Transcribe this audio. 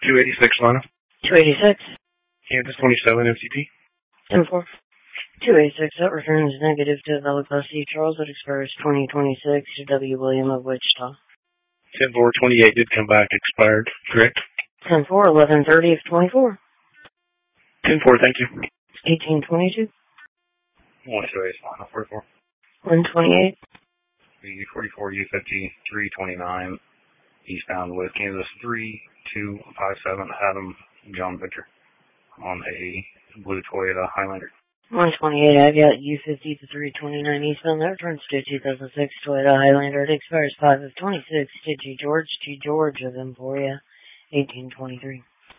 286 Lana. 286. Kansas 27 MCP. 10-4. 286, that returns negative to Valley Class C Charles that expires 2026 to W. William of Wichita. 10-4, 28 did come back, expired, correct? 10-4, 11/30 of 24. 10-4, thank you. 1822. 128 Lana 44. 128. B44 U50 329 eastbound with Kansas 3257 Adam John Victor on a blue Toyota Highlander. 128, I've got U50 to 329 eastbound. That returns to 2006 Toyota Highlander. It expires 5 of 26 to G. George of Emporia, 1823.